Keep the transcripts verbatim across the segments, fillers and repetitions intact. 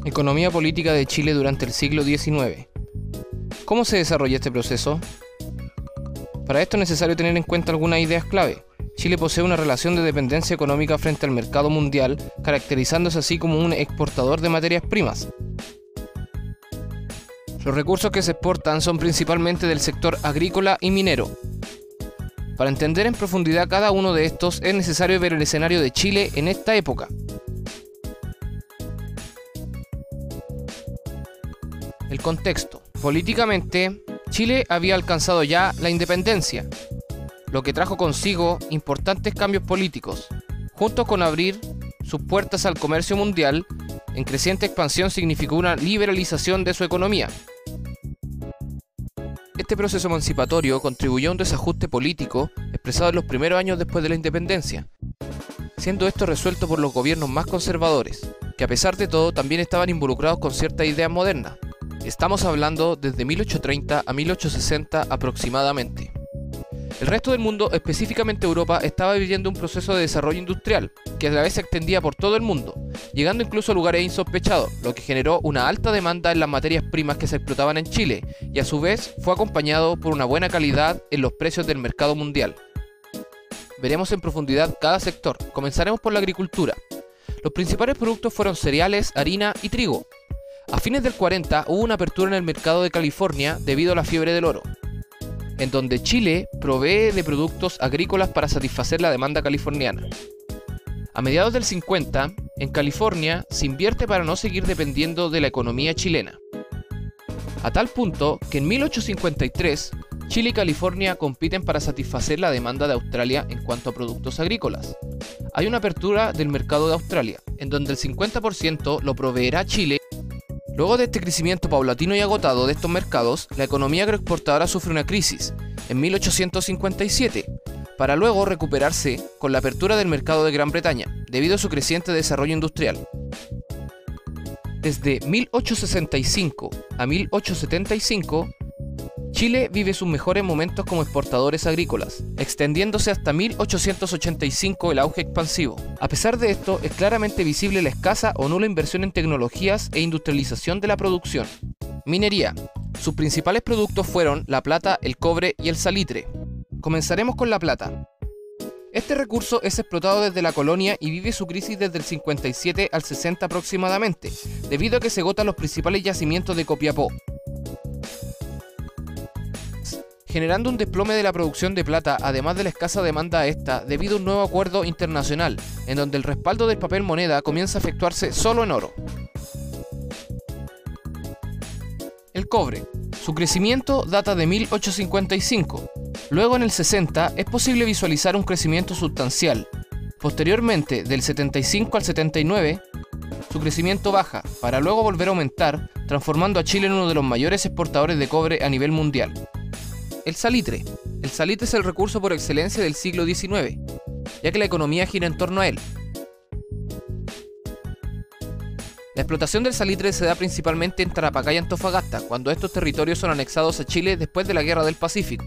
Economía política de Chile durante el siglo diecinueve. ¿Cómo se desarrolla este proceso? Para esto es necesario tener en cuenta algunas ideas clave. Chile posee una relación de dependencia económica frente al mercado mundial, caracterizándose así como un exportador de materias primas. Los recursos que se exportan son principalmente del sector agrícola y minero. Para entender en profundidad cada uno de estos es necesario ver el escenario de Chile en esta época. El contexto. Políticamente, Chile había alcanzado ya la independencia, lo que trajo consigo importantes cambios políticos. Junto con abrir sus puertas al comercio mundial, en creciente expansión significó una liberalización de su economía. Este proceso emancipatorio contribuyó a un desajuste político expresado en los primeros años después de la independencia, siendo esto resuelto por los gobiernos más conservadores, que a pesar de todo también estaban involucrados con ciertas ideas modernas. Estamos hablando desde mil ochocientos treinta a mil ochocientos sesenta aproximadamente. El resto del mundo, específicamente Europa, estaba viviendo un proceso de desarrollo industrial, que a la vez se extendía por todo el mundo, llegando incluso a lugares insospechados, lo que generó una alta demanda en las materias primas que se explotaban en Chile, y a su vez fue acompañado por una buena calidad en los precios del mercado mundial. Veremos en profundidad cada sector. Comenzaremos por la agricultura. Los principales productos fueron cereales, harina y trigo. A fines del cuarenta hubo una apertura en el mercado de California debido a la fiebre del oro, en donde Chile provee de productos agrícolas para satisfacer la demanda californiana. A mediados del cincuenta, en California se invierte para no seguir dependiendo de la economía chilena. A tal punto que en mil ochocientos cincuenta y tres, Chile y California compiten para satisfacer la demanda de Australia en cuanto a productos agrícolas. Hay una apertura del mercado de Australia, en donde el cincuenta por ciento lo proveerá Chile. Luego de este crecimiento paulatino y agotado de estos mercados, la economía agroexportadora sufre una crisis en mil ochocientos cincuenta y siete, para luego recuperarse con la apertura del mercado de Gran Bretaña, debido a su creciente desarrollo industrial. Desde mil ochocientos sesenta y cinco a mil ochocientos setenta y cinco, Chile vive sus mejores momentos como exportadores agrícolas, extendiéndose hasta mil ochocientos ochenta y cinco el auge expansivo. A pesar de esto, es claramente visible la escasa o nula inversión en tecnologías e industrialización de la producción. Minería. Sus principales productos fueron la plata, el cobre y el salitre. Comenzaremos con la plata. Este recurso es explotado desde la colonia y vive su crisis desde el cincuenta y siete al sesenta aproximadamente, debido a que se agotan los principales yacimientos de Copiapó, generando un desplome de la producción de plata, además de la escasa demanda a esta, debido a un nuevo acuerdo internacional, en donde el respaldo del papel moneda comienza a efectuarse solo en oro. El cobre. Su crecimiento data de mil ochocientos cincuenta y cinco. Luego en el sesenta es posible visualizar un crecimiento sustancial. Posteriormente, del setenta y cinco al setenta y nueve, su crecimiento baja, para luego volver a aumentar, transformando a Chile en uno de los mayores exportadores de cobre a nivel mundial. El salitre. El salitre es el recurso por excelencia del siglo diecinueve, ya que la economía gira en torno a él. La explotación del salitre se da principalmente en Tarapacá y Antofagasta, cuando estos territorios son anexados a Chile después de la Guerra del Pacífico.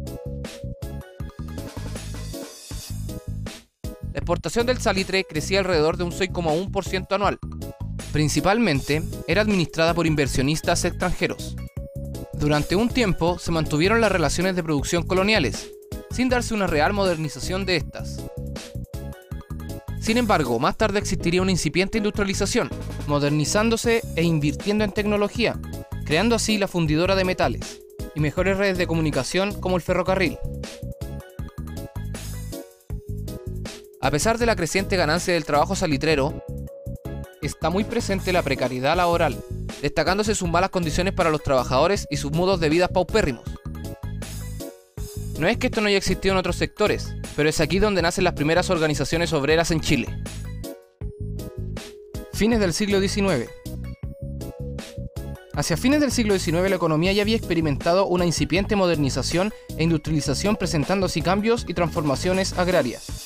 La exportación del salitre crecía alrededor de un seis coma uno por ciento anual. Principalmente, era administrada por inversionistas extranjeros. Durante un tiempo se mantuvieron las relaciones de producción coloniales, sin darse una real modernización de estas. Sin embargo, más tarde existiría una incipiente industrialización, modernizándose e invirtiendo en tecnología, creando así la fundidora de metales y mejores redes de comunicación como el ferrocarril. A pesar de la creciente ganancia del trabajo salitrero, está muy presente la precariedad laboral, destacándose sus malas condiciones para los trabajadores y sus modos de vida paupérrimos. No es que esto no haya existido en otros sectores, pero es aquí donde nacen las primeras organizaciones obreras en Chile. Fines del siglo diecinueve. Hacia fines del siglo diecinueve la economía ya había experimentado una incipiente modernización e industrialización, presentando así cambios y transformaciones agrarias.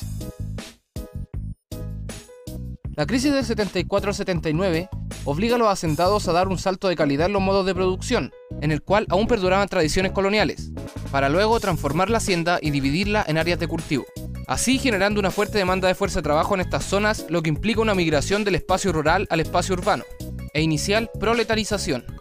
La crisis del setenta y cuatro al setenta y nueve obliga a los hacendados a dar un salto de calidad en los modos de producción, en el cual aún perduraban tradiciones coloniales, para luego transformar la hacienda y dividirla en áreas de cultivo, así generando una fuerte demanda de fuerza de trabajo en estas zonas, lo que implica una migración del espacio rural al espacio urbano. e inicial proletarización.